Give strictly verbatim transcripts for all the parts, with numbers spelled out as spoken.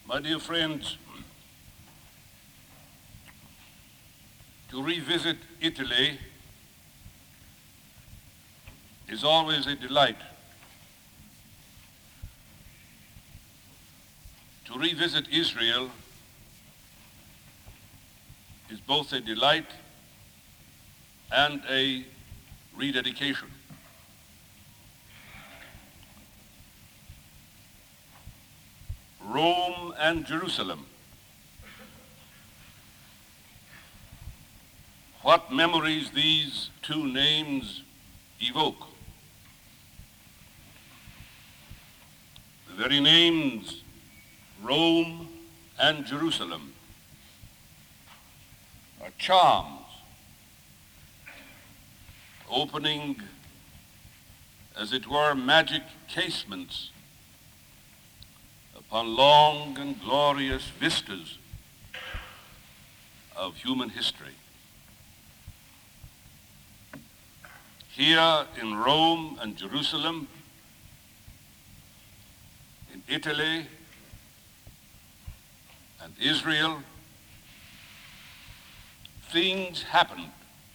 My dear friends, to revisit Italy is always a delight. To revisit Israel is both a delight and a rededication. Rome and Jerusalem. What memories these two names evoke. The very names, Rome and Jerusalem, are charms, opening, as it were, magic casements upon long and glorious vistas of human history. Here in Rome and Jerusalem, in Italy and Israel, things happened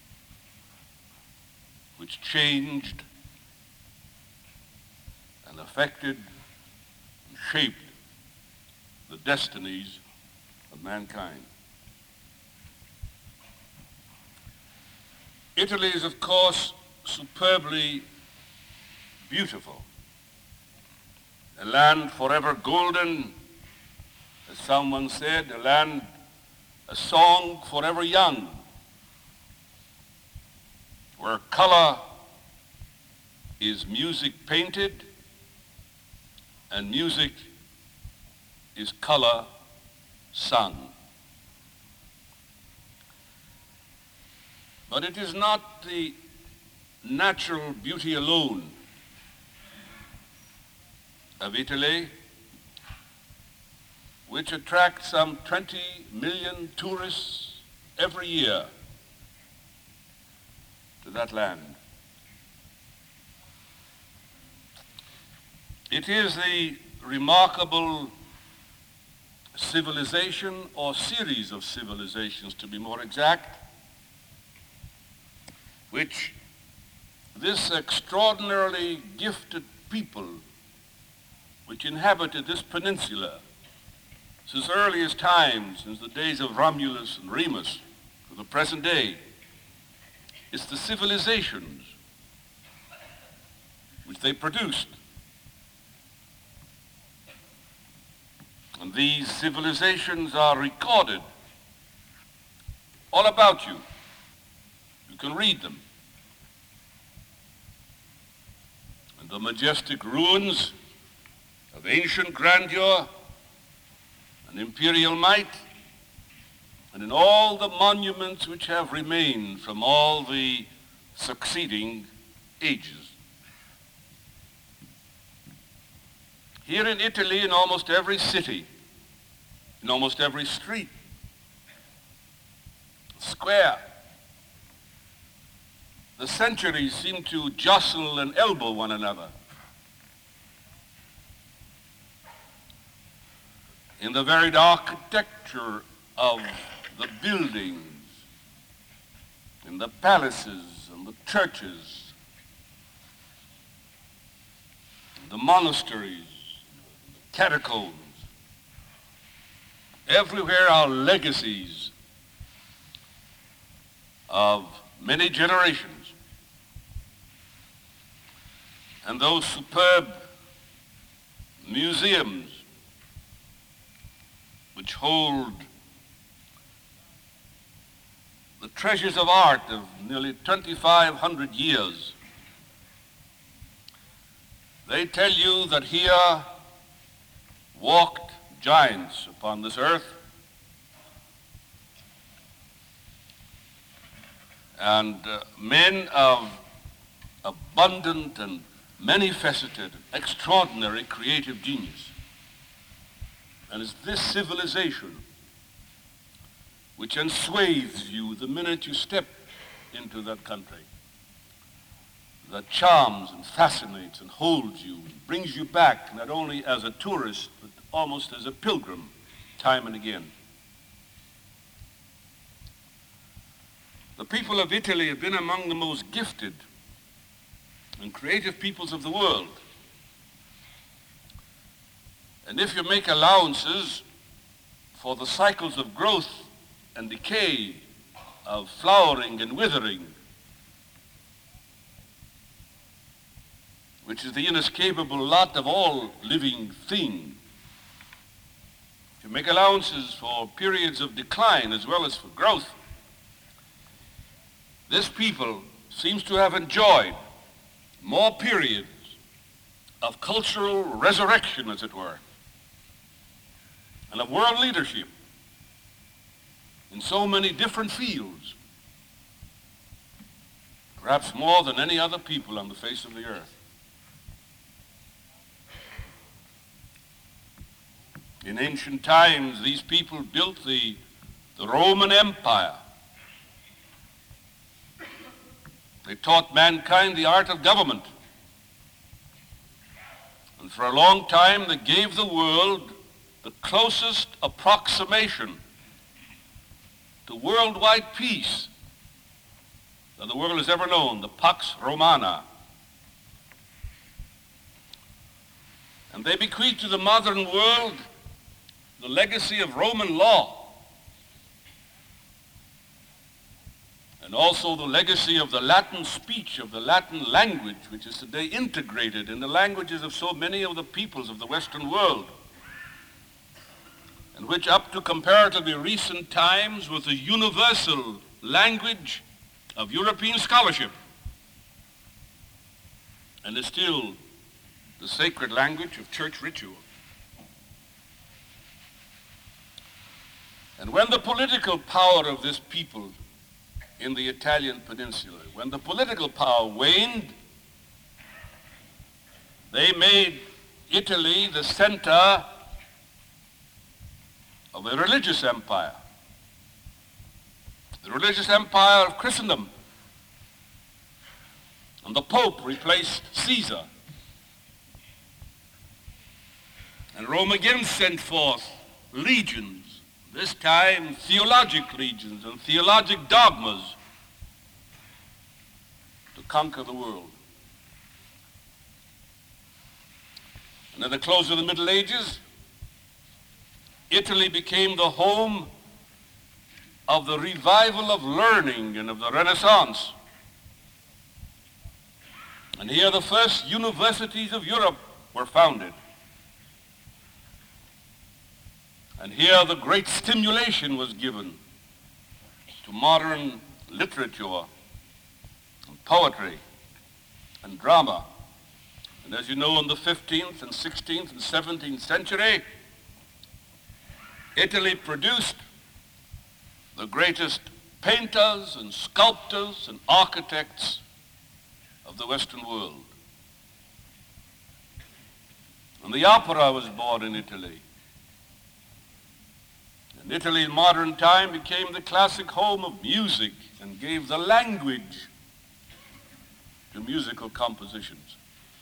which changed and affected and shaped the destinies of mankind. Italy is, of course, superbly beautiful, a land forever golden, as someone said, a land, a song forever young, where color is music painted and music is color sung. But it is not the natural beauty alone of Italy which attracts some twenty million tourists every year to that land. It is the remarkable civilization, or series of civilizations to be more exact, which this extraordinarily gifted people which inhabited this peninsula since earliest times, since the days of Romulus and Remus to the present day, it's the civilizations which they produced. And these civilizations are recorded all about you. You can read them. And the majestic ruins of ancient grandeur and imperial might, and in all the monuments which have remained from all the succeeding ages. Here in Italy, in almost every city, in almost every street, square, the centuries seem to jostle and elbow one another. In the varied architecture of the buildings, in the palaces and the churches, the monasteries, catacombs, everywhere are legacies of many generations. And those superb museums which hold the treasures of art of nearly twenty-five hundred years, they tell you that here walked giants upon this earth, and uh, men of abundant and many-faceted, extraordinary creative genius. And it's this civilization which enswathes you the minute you step into that country, that charms and fascinates and holds you, and brings you back not only as a tourist, but almost as a pilgrim time and again. The people of Italy have been among the most gifted and creative peoples of the world. And if you make allowances for the cycles of growth and decay, of flowering and withering, which is the inescapable lot of all living things, if you make allowances for periods of decline as well as for growth, this people seems to have enjoyed more periods of cultural resurrection, as it were, and of world leadership in so many different fields, perhaps more than any other people on the face of the earth. In ancient times, these people built the, the Roman Empire. They taught mankind the art of government. And for a long time, they gave the world the closest approximation to worldwide peace that the world has ever known, the Pax Romana. And they bequeathed to the modern world the legacy of Roman law, and also the legacy of the Latin speech, of the Latin language, which is today integrated in the languages of so many of the peoples of the Western world, and which up to comparatively recent times was the universal language of European scholarship, and is still the sacred language of church ritual. And when the political power of this people in the Italian peninsula, when the political power waned, they made Italy the center of a religious empire, the religious empire of Christendom. And the Pope replaced Caesar. And Rome again sent forth legions, this time theologic legions and theologic dogmas, to conquer the world. And at the close of the Middle Ages, Italy became the home of the revival of learning and of the Renaissance. And here the first universities of Europe were founded. And here the great stimulation was given to modern literature and poetry and drama. And as you know, in the fifteenth and sixteenth and seventeenth century, Italy produced the greatest painters and sculptors and architects of the Western world. And the opera was born in Italy. And Italy in modern time became the classic home of music and gave the language to musical compositions.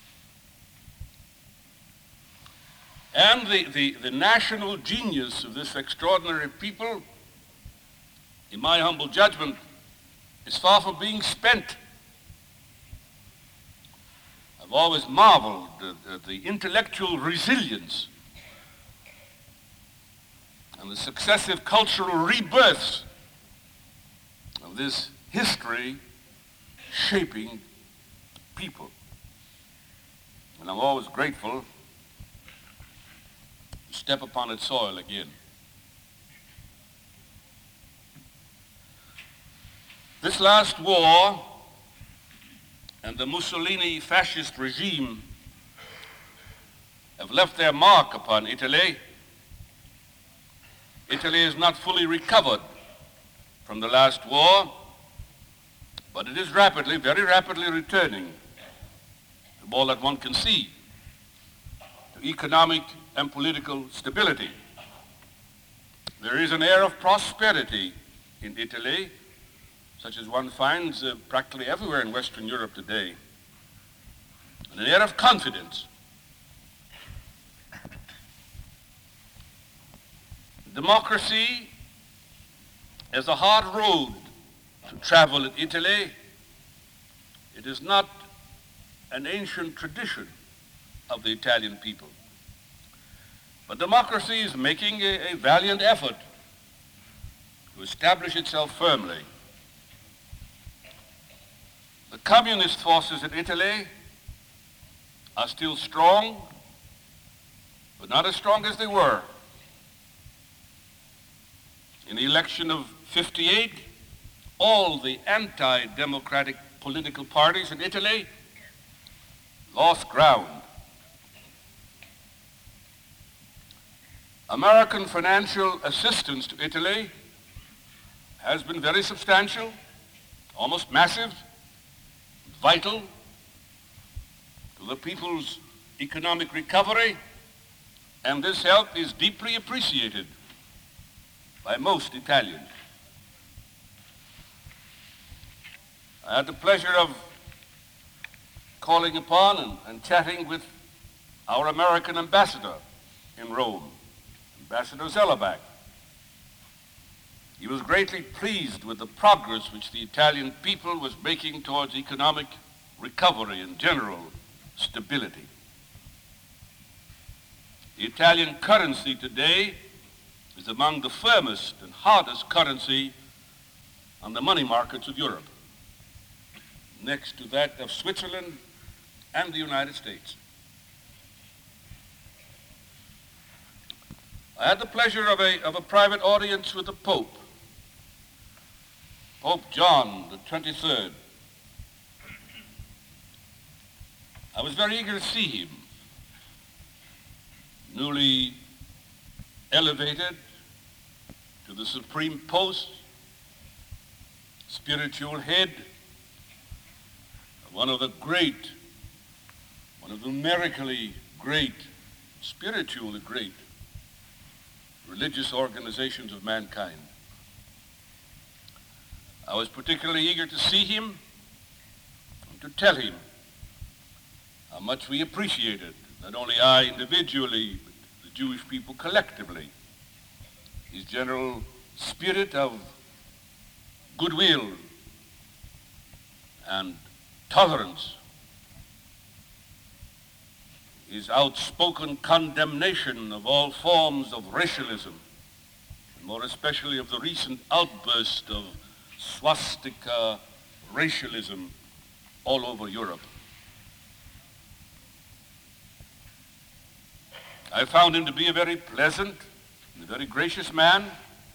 And the, the, the national genius of this extraordinary people, in my humble judgment, is far from being spent. I've always marveled at, at the intellectual resilience and the successive cultural rebirths of this history shaping people. And I'm always grateful to step upon its soil again. This last war and the Mussolini fascist regime have left their mark upon Italy. Italy is not fully recovered from the last war, but it is rapidly, very rapidly returning to all that one can see, to economic and political stability. There is an air of prosperity in Italy, such as one finds uh, practically everywhere in Western Europe today, and an air of confidence. Democracy is a hard road to travel in Italy. It is not an ancient tradition of the Italian people. But democracy is making a, a valiant effort to establish itself firmly. The communist forces in Italy are still strong, but not as strong as they were. In the election of fifty-eight, all the anti-democratic political parties in Italy lost ground. American financial assistance to Italy has been very substantial, almost massive, vital to the people's economic recovery, and this help is deeply appreciated by most Italians. I had the pleasure of calling upon and, and chatting with our American ambassador in Rome, Ambassador Zellerbach. He was greatly pleased with the progress which the Italian people was making towards economic recovery and general stability. The Italian currency today is among the firmest and hardest currency on the money markets of Europe, next to that of Switzerland and the United States. I had the pleasure of a, of a private audience with the Pope, Pope John the twenty-third. I was very eager to see him, newly elevated to the supreme post, spiritual head of one of the great, one of the numerically great, spiritually great religious organizations of mankind. I was particularly eager to see him and to tell him how much we appreciated, not only I individually, but the Jewish people collectively, his general spirit of goodwill and tolerance, his outspoken condemnation of all forms of racialism, and more especially of the recent outburst of swastika racialism all over Europe. I found him to be a very pleasant and a very gracious man,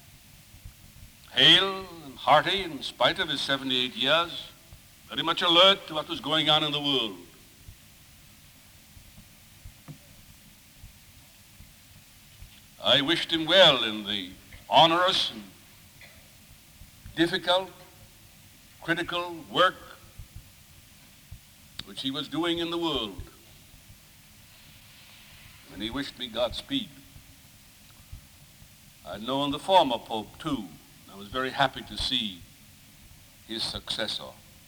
hale and hearty in spite of his seventy-eight years, very much alert to what was going on in the world. I wished him well in the onerous and difficult, critical work which he was doing in the world. And he wished me Godspeed. I'd known the former Pope too. I was very happy to see his successor.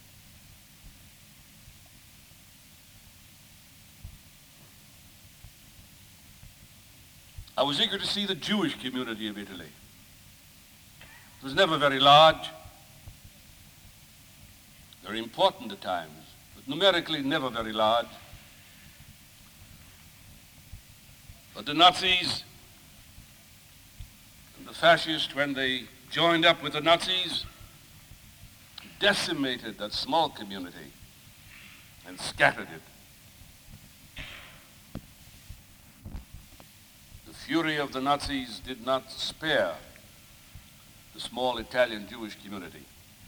I was eager to see the Jewish community of Italy. It was never very large, very important at times, but numerically never very large. But the Nazis and the fascists, when they joined up with the Nazis, decimated that small community and scattered it. The fury of the Nazis did not spare the small Italian Jewish community.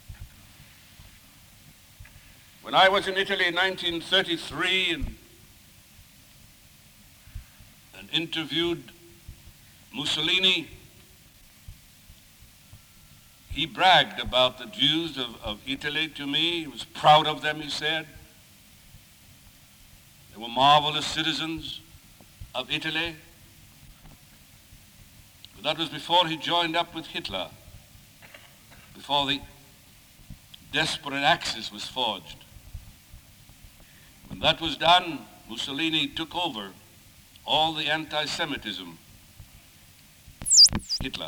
When I was in Italy in nineteen thirty-three and, and interviewed Mussolini, he bragged about the Jews of, of Italy to me. He was proud of them, he said. They were marvelous citizens of Italy. But that was before he joined up with Hitler, before the desperate Axis was forged. When that was done, Mussolini took over all the anti-Semitism Hitler.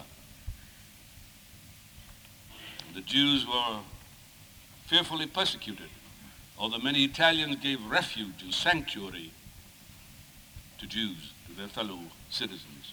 The Jews were fearfully persecuted, although many Italians gave refuge and sanctuary to Jews, to their fellow citizens.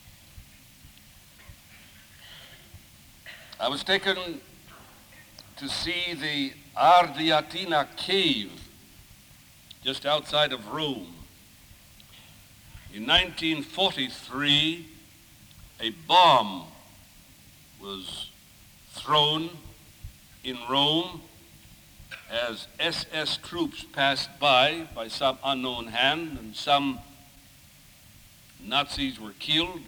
I was taken to see the Ardiatina cave just outside of Rome. In nineteen forty-three, a bomb was thrown in Rome as S S troops passed by by some unknown hand, and some Nazis were killed.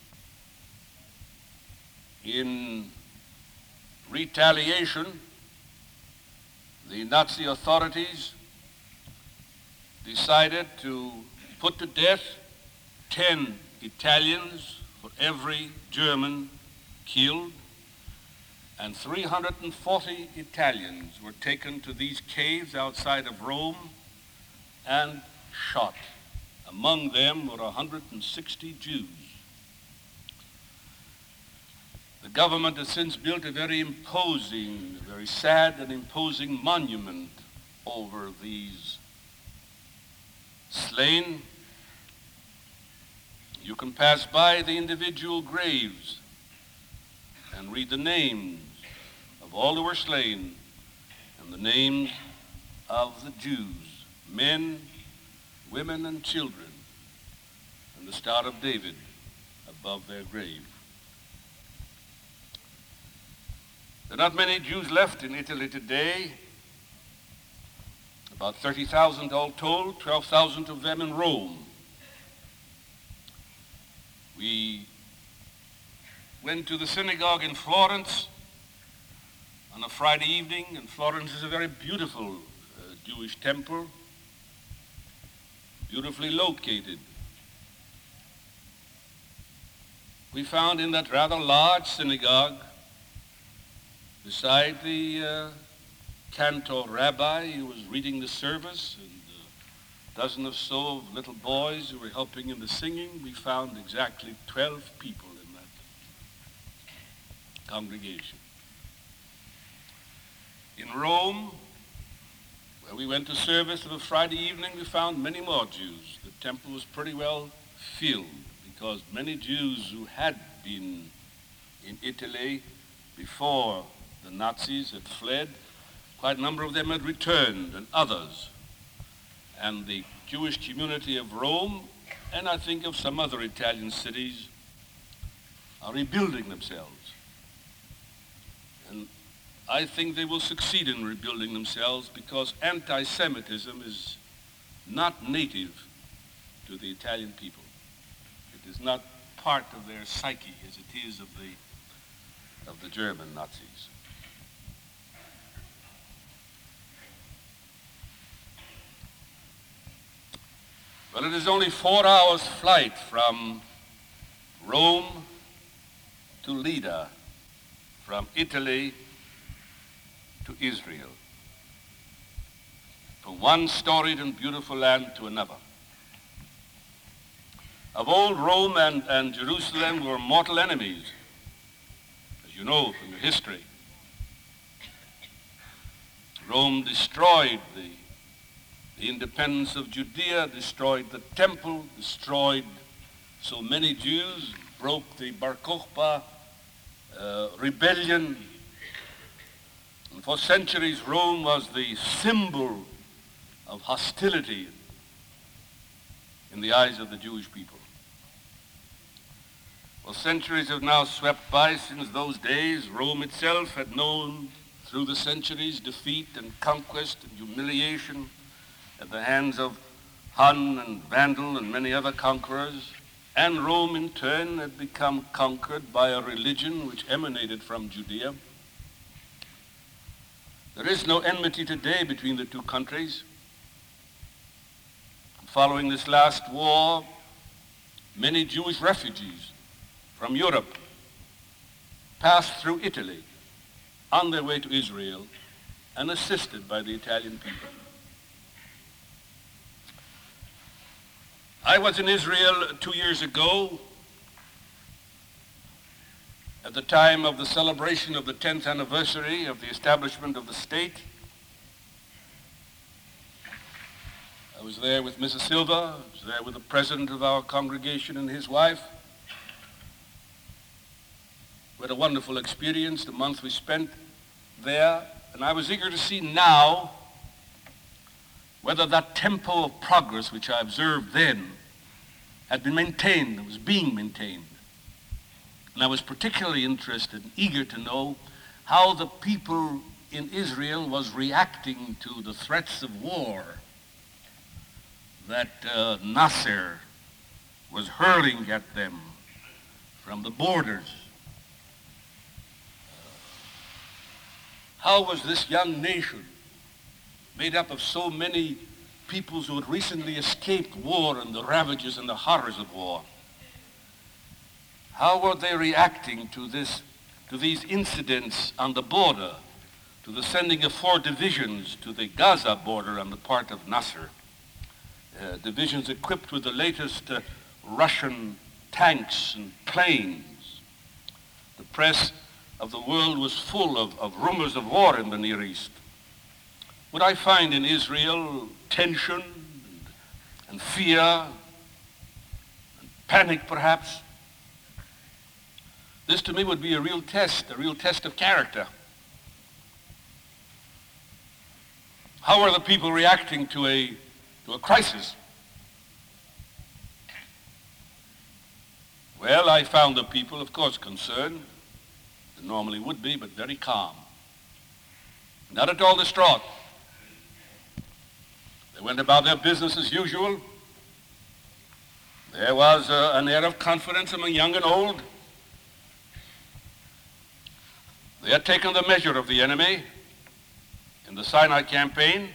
In retaliation, the Nazi authorities decided to put to death ten Italians for every German killed, and three hundred forty Italians were taken to these caves outside of Rome and shot. Among them were one hundred sixty Jews. The government has since built a very imposing, very sad and imposing monument over these slain. You can pass by the individual graves and read the names of all who were slain and the names of the Jews, men, women, and children, and the Star of David above their grave. There are not many Jews left in Italy today, about thirty thousand all told, twelve thousand of them in Rome. We went to the synagogue in Florence on a Friday evening, and Florence is a very beautiful uh, Jewish temple, beautifully located. We found in that rather large synagogue, beside the uh, cantor rabbi who was reading the service, and a dozen or so of little boys who were helping in the singing, we found exactly twelve people in that congregation. In Rome, where we went to service of a Friday evening, we found many more Jews. The temple was pretty well filled because many Jews who had been in Italy before the Nazis had fled, quite a number of them had returned, and others. And the Jewish community of Rome, and I think of some other Italian cities, are rebuilding themselves. And I think they will succeed in rebuilding themselves because anti-Semitism is not native to the Italian people. It is not part of their psyche as it is of the, of the German Nazis. Well, it is only four hours' flight from Rome to Lida, from Italy to Israel, from one storied and beautiful land to another. Of old, Rome and, and Jerusalem were mortal enemies, as you know from your history. Rome destroyed the The independence of Judea, destroyed the temple, destroyed so many Jews, broke the Bar Kokhba uh, rebellion. And for centuries, Rome was the symbol of hostility in the eyes of the Jewish people. Well, centuries have now swept by since those days. Rome itself had known through the centuries defeat and conquest and humiliation at the hands of Hun and Vandal and many other conquerors, and Rome in turn had become conquered by a religion which emanated from Judea. There is no enmity today between the two countries. Following this last war, many Jewish refugees from Europe passed through Italy on their way to Israel and assisted by the Italian people. I was in Israel two years ago, at the time of the celebration of the tenth anniversary of the establishment of the state. I was there with Missus Silva, I was there with the president of our congregation and his wife. We had a wonderful experience, the month we spent there, and I was eager to see now whether that tempo of progress which I observed then had been maintained, was being maintained. And I was particularly interested and eager to know how the people in Israel was reacting to the threats of war that uh, Nasser was hurling at them from the borders. How was this young nation, made up of so many peoples who had recently escaped war and the ravages and the horrors of war, how were they reacting to this, to these incidents on the border, to the sending of four divisions to the Gaza border on the part of Nasser, uh, divisions equipped with the latest uh, Russian tanks and planes? The press of the world was full of, of rumors of war in the Near East. Would I find in Israel tension and, and fear and panic perhaps? This to me would be a real test, a real test of character. How are the people reacting to a, to a crisis? Well, I found the people, of course, concerned. They normally would be, but very calm. Not at all distraught. They went about their business as usual. There was uh, an air of confidence among young and old. They had taken the measure of the enemy in the Sinai campaign.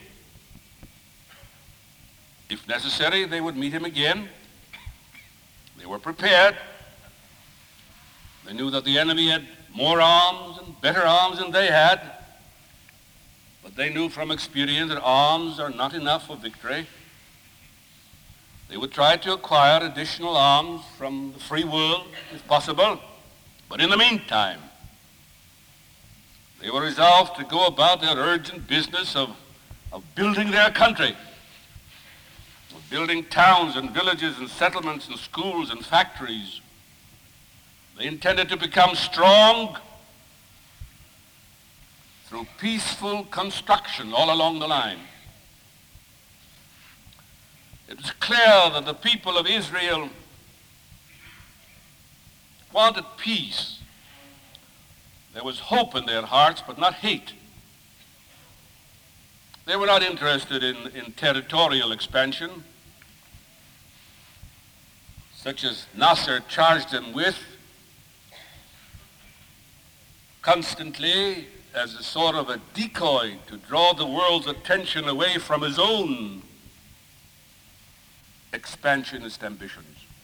If necessary, they would meet him again. They were prepared. They knew that the enemy had more arms and better arms than they had. But they knew from experience that arms are not enough for victory. They would try to acquire additional arms from the free world, if possible. But in the meantime, they were resolved to go about their urgent business of, of building their country, of building towns and villages and settlements and schools and factories. They intended to become strong through peaceful construction all along the line. It was clear that the people of Israel wanted peace. There was hope in their hearts, but not hate. They were not interested in, in territorial expansion, such as Nasser charged them with constantly as a sort of a decoy to draw the world's attention away from his own expansionist ambitions.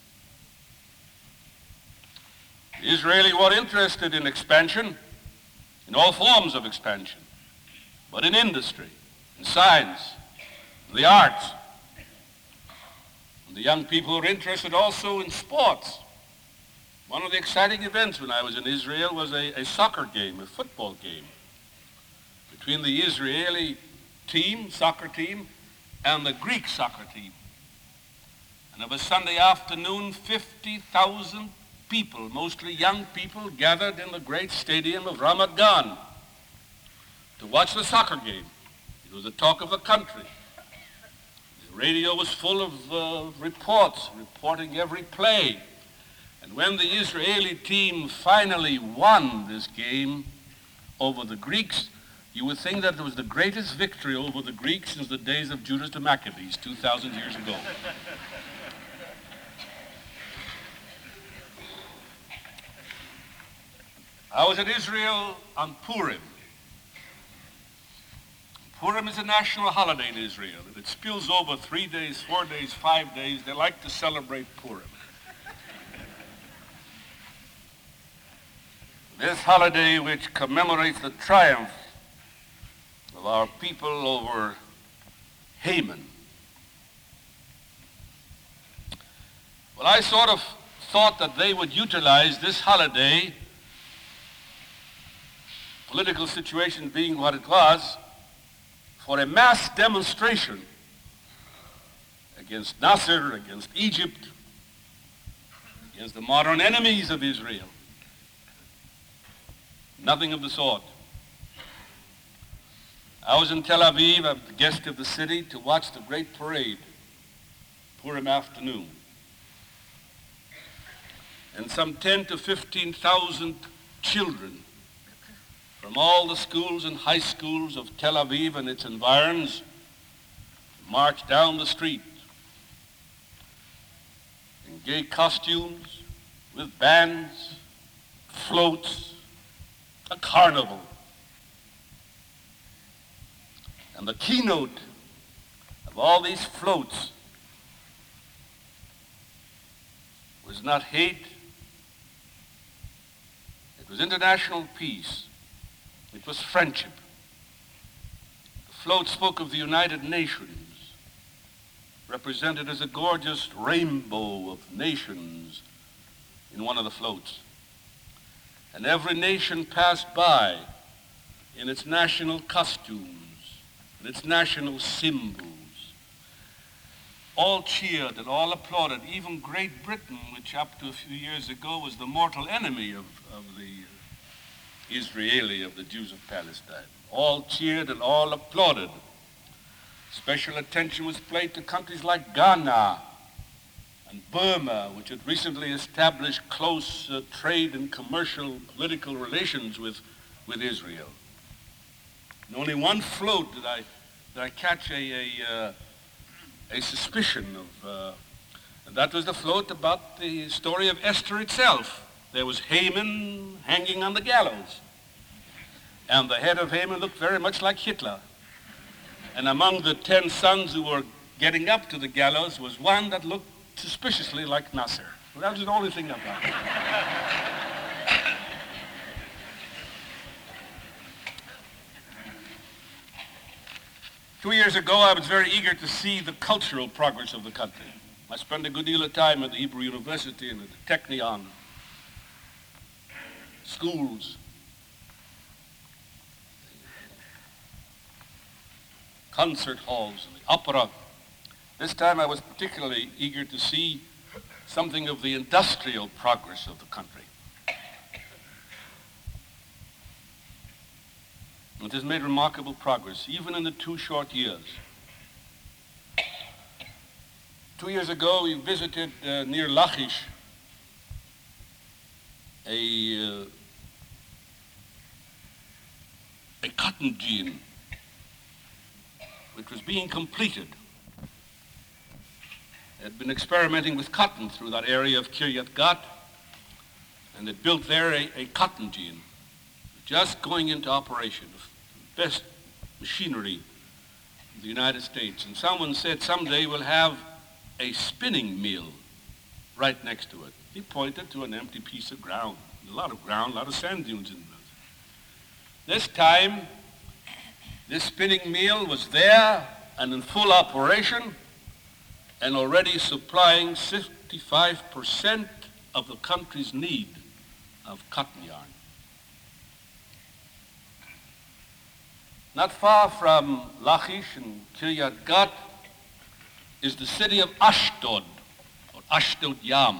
The Israelis were interested in expansion, in all forms of expansion, but in industry, in science, in the arts. And the young people were interested also in sports. One of the exciting events when I was in Israel was a, a soccer game, a football game, between the Israeli team, soccer team, and the Greek soccer team. And of a Sunday afternoon, fifty thousand people, mostly young people, gathered in the great stadium of Ramat Gan to watch the soccer game. It was the talk of the country. The radio was full of uh, reports, reporting every play. And when the Israeli team finally won this game over the Greeks, you would think that it was the greatest victory over the Greeks since the days of Judas the Maccabees, two thousand years ago. I was in Israel on Purim. Purim is a national holiday in Israel. If it spills over three days, four days, five days, they like to celebrate Purim. This holiday, which commemorates the triumph of our people over Haman. Well, I sort of thought that they would utilize this holiday political situation being what it was, for a mass demonstration against Nasser, against Egypt, against the modern enemies of Israel. Nothing of the sort. I was in Tel Aviv, I'm the guest of the city, to watch the great parade, Purim afternoon. And some ten to fifteen thousand children from all the schools and high schools of Tel Aviv and its environs marched down the street in gay costumes, with bands, floats, a carnival. And the keynote of all these floats was not hate, it was international peace, it was friendship. The float spoke of the United Nations, represented as a gorgeous rainbow of nations in one of the floats. And every nation passed by in its national costumes, in its national symbols. All cheered and all applauded, even Great Britain, which up to a few years ago was the mortal enemy of, of the Israeli, of the Jews of Palestine. All cheered and all applauded. Special attention was paid to countries like Ghana and Burma, which had recently established close uh, trade and commercial political relations with, with Israel. And only one float did I, did I catch a, a, uh, a suspicion of, uh, and that was the float about the story of Esther itself. There was Haman hanging on the gallows, and the head of Haman looked very much like Hitler. And among the ten sons who were getting up to the gallows was one that looked suspiciously like Nasser. Well, that was the only thing about it. Two years ago, I was very eager to see the cultural progress of the country. I spent a good deal of time at the Hebrew University and at the Technion, schools, concert halls, and the opera. This time I was particularly eager to see something of the industrial progress of the country. It has made remarkable progress, even in the two short years. Two years ago, we visited uh, near Lachish a, uh, a cotton gin which was being completed. They had been experimenting with cotton through that area of Kiryat Gat, and they built there a, a cotton gin, just going into operation, the best machinery in the United States. And someone said someday we'll have a spinning mill right next to it. He pointed to an empty piece of ground, a lot of ground, a lot of sand dunes in it. This time, this spinning mill was there and in full operation and already supplying fifty-five percent of the country's need of cotton yarn. Not far from Lachish and Kiryat Gat is the city of Ashdod, or Ashdod Yam.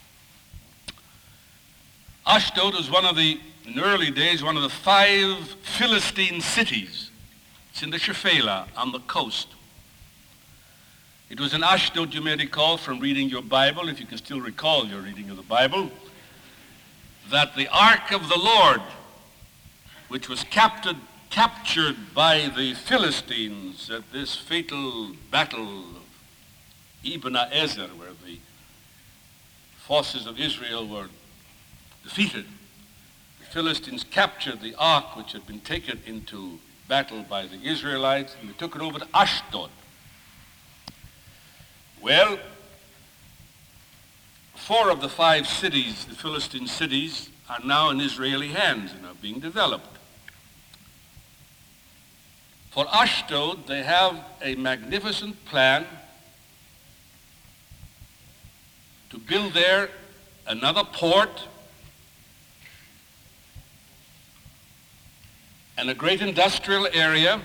Ashdod was one of the, in the early days, one of the five Philistine cities. It's in the Shephelah on the coast. It was in Ashdod, you may recall from reading your Bible, if you can still recall your reading of the Bible, that the Ark of the Lord, which was captured, captured by the Philistines at this fatal battle of Ibn Ezer, where the forces of Israel were defeated. The Philistines captured the ark which had been taken into battle by the Israelites, and they took it over to Ashdod. Well, four of the five cities, the Philistine cities, are now in Israeli hands and are being developed. For Ashdod, they have a magnificent plan to build there another port and a great industrial area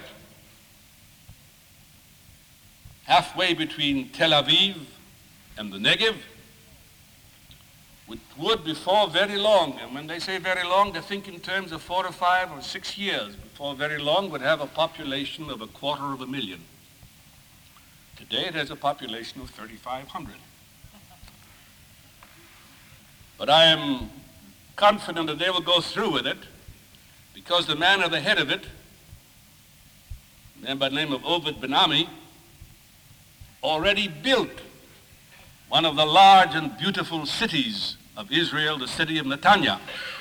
halfway between Tel Aviv and the Negev, which would before very long, and when they say very long, they think in terms of four or five or six years, before very long would have a population of a quarter of a million. Today it has a population of thirty-five hundred. But I am confident that they will go through with it, because the man at the head of it, a man by the name of Ovid Ben-Ami, already built one of the large and beautiful cities of Israel, the city of Netanya.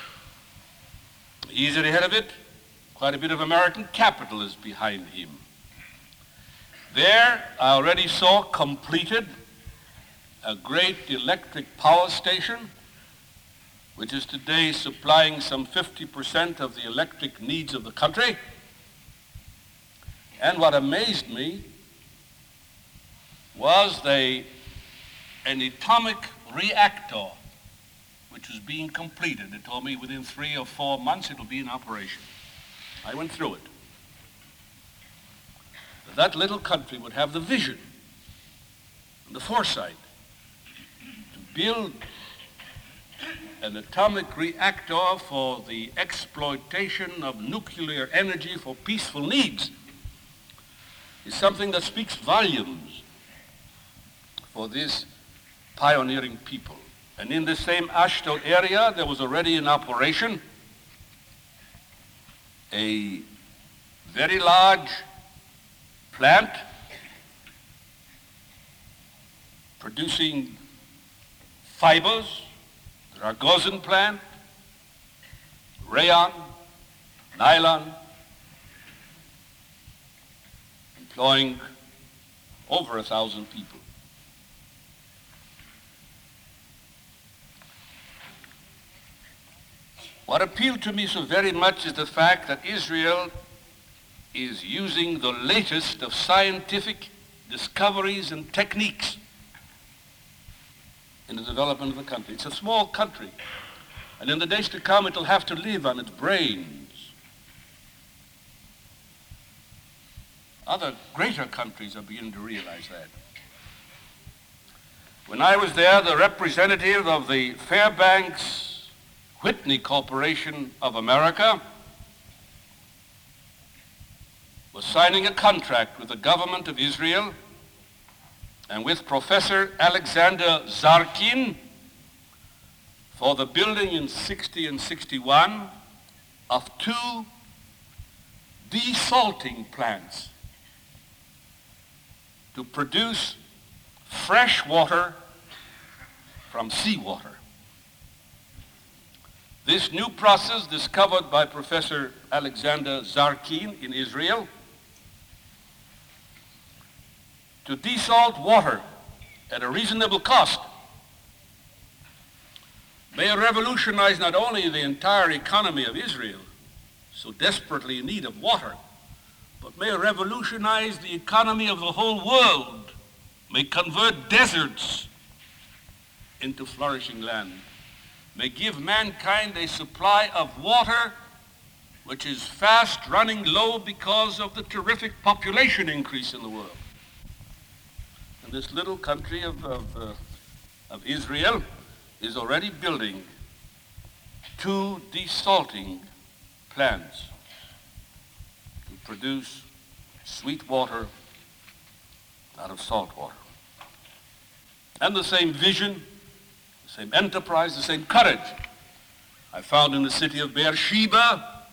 He's at the head of it. Quite a bit of American capital is behind him. There, I already saw completed a great electric power station, which is today supplying some fifty percent of the electric needs of the country. And what amazed me was they, an atomic reactor, which was being completed. They told me within three or four months it will be in operation. I went through it. That little country would have the vision and the foresight to build an atomic reactor for the exploitation of nuclear energy for peaceful needs is something that speaks volumes for this pioneering people. And in the same Ashdod area, there was already in operation a very large plant producing fibers, the Rogozin plant, rayon, nylon, employing over a thousand people. What appealed to me so very much is the fact that Israel is using the latest of scientific discoveries and techniques in the development of the country. It's a small country, and in the days to come it will have to live on its brains. Other greater countries are beginning to realize that. When I was there, the representative of the Fairbanks Whitney Corporation of America was signing a contract with the government of Israel and with Professor Alexander Zarkin for the building in sixty and sixty-one of two desalting plants to produce fresh water from seawater. This new process, discovered by Professor Alexander Zarkin in Israel, to desalt water at a reasonable cost, may revolutionize not only the entire economy of Israel, so desperately in need of water, but may revolutionize the economy of the whole world, may convert deserts into flourishing land, may give mankind a supply of water which is fast running low because of the terrific population increase in the world. And this little country of, of, uh, of Israel is already building two desalting plants to produce sweet water out of salt water. And the same vision, the same enterprise, the same courage I found in the city of Beersheba,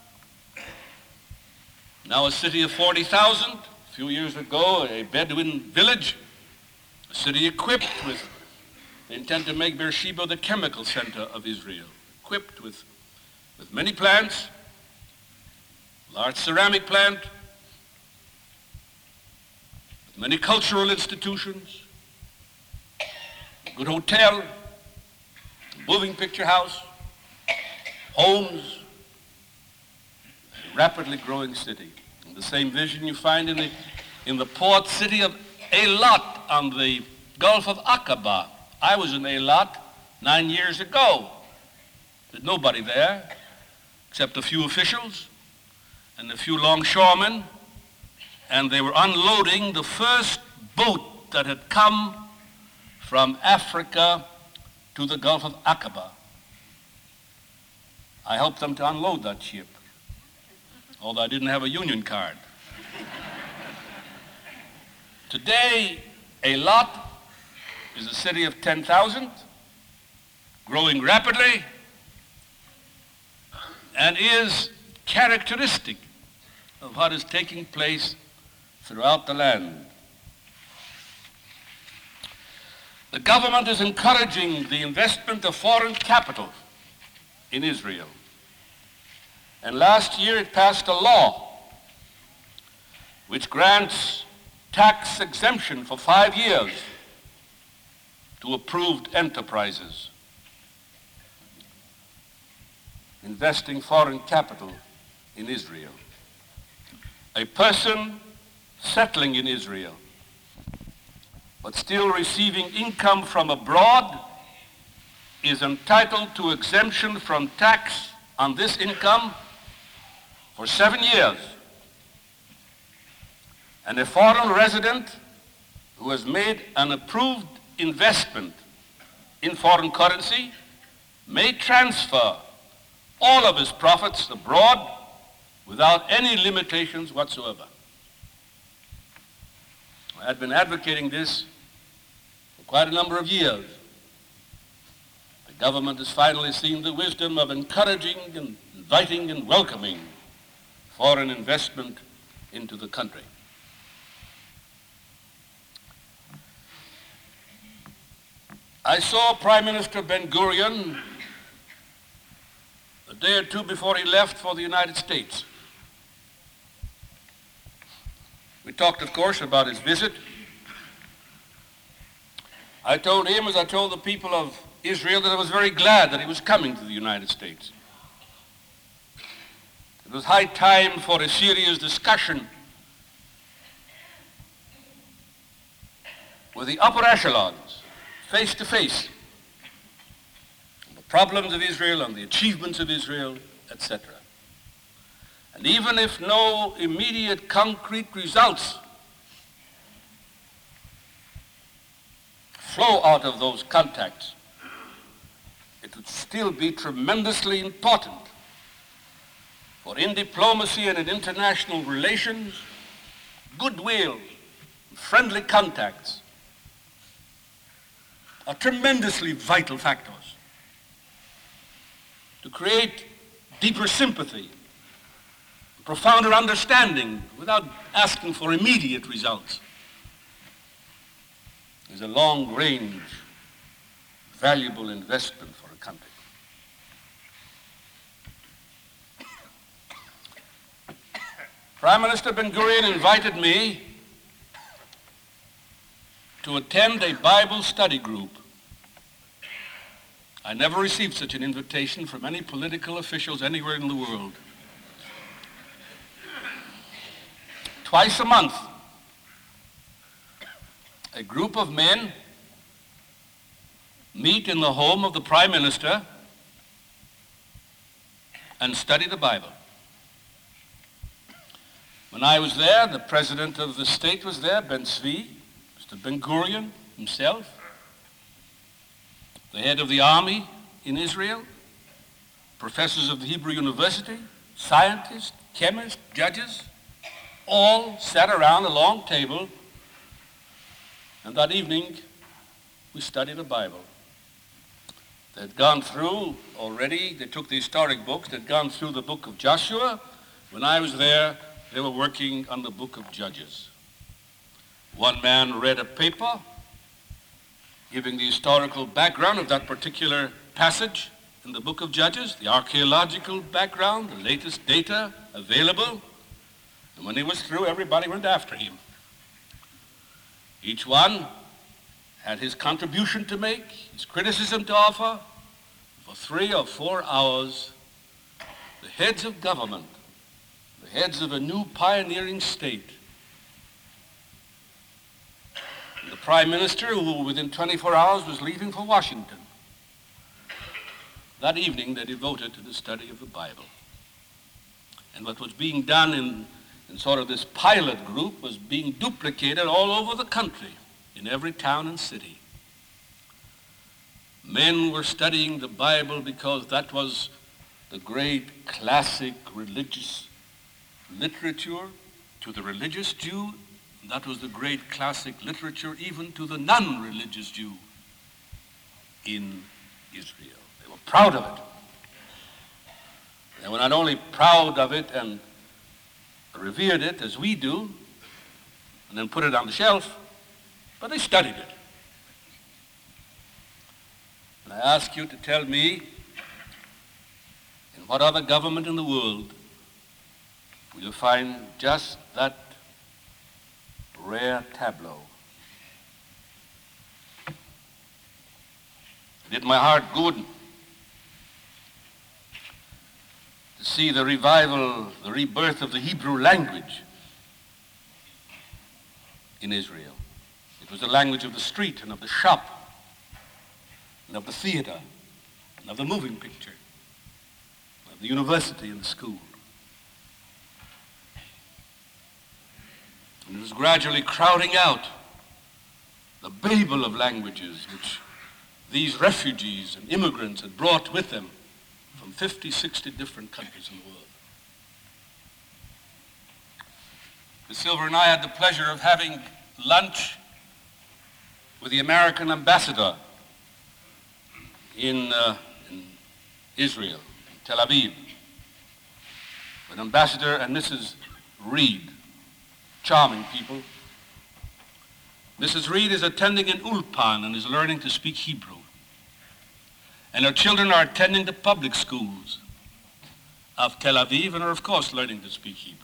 now a city of forty thousand, a few years ago a Bedouin village, a city equipped with, they intend to make Beersheba the chemical center of Israel, equipped with, with many plants, large ceramic plant, with many cultural institutions, a good hotel, moving picture house, homes, a rapidly growing city. And the same vision you find in the, in the port city of Eilat on the Gulf of Aqaba. I was in Eilat nine years ago. There's nobody there except a few officials and a few longshoremen, and they were unloading the first boat that had come from Africa to the Gulf of Aqaba. I helped them to unload that ship, although I didn't have a union card. Today, Eilat is a city of ten thousand, growing rapidly, and is characteristic of what is taking place throughout the land. The government is encouraging the investment of foreign capital in Israel. And last year it passed a law which grants tax exemption for five years to approved enterprises investing foreign capital in Israel. A person settling in Israel but still receiving income from abroad is entitled to exemption from tax on this income for seven years. And a foreign resident who has made an approved investment in foreign currency may transfer all of his profits abroad without any limitations whatsoever. I had been advocating this for quite a number of years. The government has finally seen the wisdom of encouraging and inviting and welcoming foreign investment into the country. I saw Prime Minister Ben-Gurion a day or two before he left for the United States. We talked, of course, about his visit. I told him, as I told the people of Israel, that I was very glad that he was coming to the United States. It was high time for a serious discussion with the upper echelons, face to face, on the problems of Israel, on the achievements of Israel, et cetera. And even if no immediate concrete results flow out of those contacts, it would still be tremendously important for in diplomacy and in international relations, goodwill, friendly contacts are tremendously vital factors to create deeper sympathy, profounder understanding without asking for immediate results. Is a long-range, valuable investment for a country. Prime Minister Ben-Gurion invited me to attend a Bible study group. I never received such an invitation from any political officials anywhere in the world. Twice a month, a group of men meet in the home of the Prime Minister and study the Bible. When I was there, the President of the state was there, Ben-Zvi, Mister Ben-Gurion himself, the head of the army in Israel, professors of the Hebrew University, scientists, chemists, judges, all sat around a long table, and that evening we studied the Bible. They'd gone through already, they took the historic books, they'd gone through the book of Joshua. When I was there, they were working on the book of Judges. One man read a paper giving the historical background of that particular passage in the book of Judges, the archaeological background, the latest data available. And when he was through, everybody went after him. Each one had his contribution to make, his criticism to offer. For three or four hours, the heads of government, the heads of a new pioneering state, and the Prime Minister, who within twenty-four hours was leaving for Washington, that evening they devoted to the study of the Bible. And what was being done in, in sort of this pilot group was being duplicated all over the country, in every town and city. Men were studying the Bible because that was the great classic religious literature to the religious Jew. That was the great classic literature even to the non-religious Jew in Israel. They were proud of it. They were not only proud of it and revered it as we do, and then put it on the shelf, but they studied it. And I ask you to tell me, in what other government in the world will you find just that rare tableau? It did my heart good to see the revival, the rebirth of the Hebrew language in Israel. It was the language of the street and of the shop and of the theater and of the moving picture, of the university and the school. And it was gradually crowding out the Babel of languages which these refugees and immigrants had brought with them from fifty, sixty different countries in the world. Miz Silver and I had the pleasure of having lunch with the American ambassador in, uh, in Israel, in Tel Aviv, with Ambassador and Missus Reed, charming people. Missus Reed is attending an Ulpan and is learning to speak Hebrew. And her children are attending the public schools of Tel Aviv and are, of course, learning to speak Hebrew.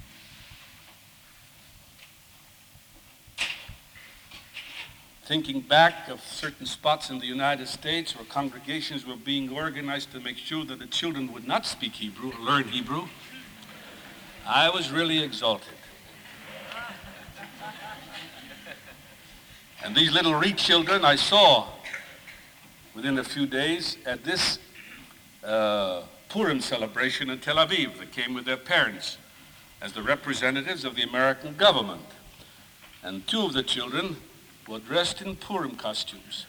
Thinking back of certain spots in the United States where congregations were being organized to make sure that the children would not speak Hebrew or learn Hebrew, I was really exalted. And these little Reed children I saw within a few days at this uh, Purim celebration in Tel Aviv. They came with their parents as the representatives of the American government. And two of the children were dressed in Purim costumes.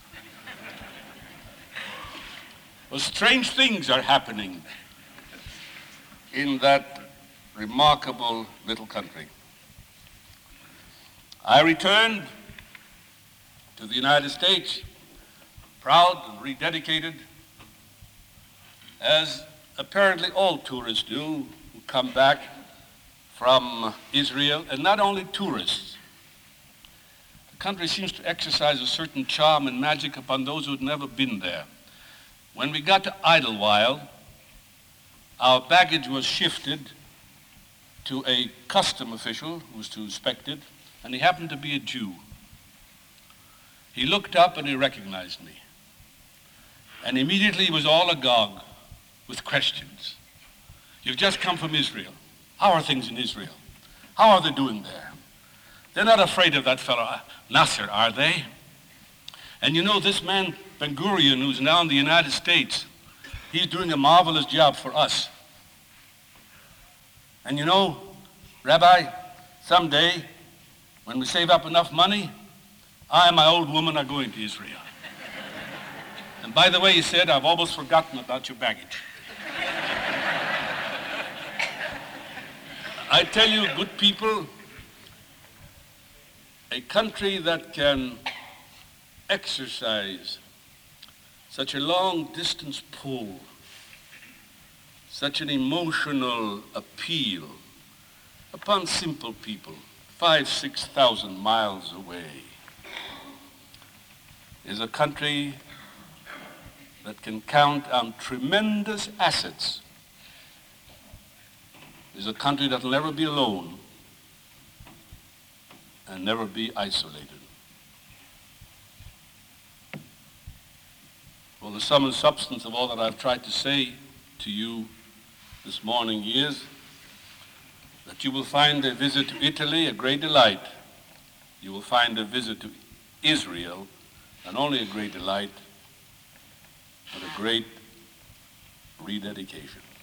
Well, strange things are happening in that remarkable little country. I returned to the United States, proud and rededicated, as apparently all tourists do who come back from Israel, and not only tourists. The country seems to exercise a certain charm and magic upon those who had never been there. When we got to Idlewild, our baggage was shifted to a custom official who was to inspect it, and he happened to be a Jew. He looked up and he recognized me. And immediately he was all agog with questions. You've just come from Israel. How are things in Israel? How are they doing there? They're not afraid of that fellow Nasser, are they? And you know, this man, Ben Gurion, who's now in the United States, he's doing a marvelous job for us. And you know, Rabbi, someday, when we save up enough money, I and my old woman are going to Israel. And by the way, he said, I've almost forgotten about your baggage. I tell you, good people, a country that can exercise such a long-distance pull, such an emotional appeal upon simple people, five, six thousand miles away, is a country that can count on tremendous assets, is a country that will never be alone and never be isolated. Well, the sum and substance of all that I've tried to say to you this morning is that you will find a visit to Italy a great delight. You will find a visit to Israel not only a great delight, but a great rededication.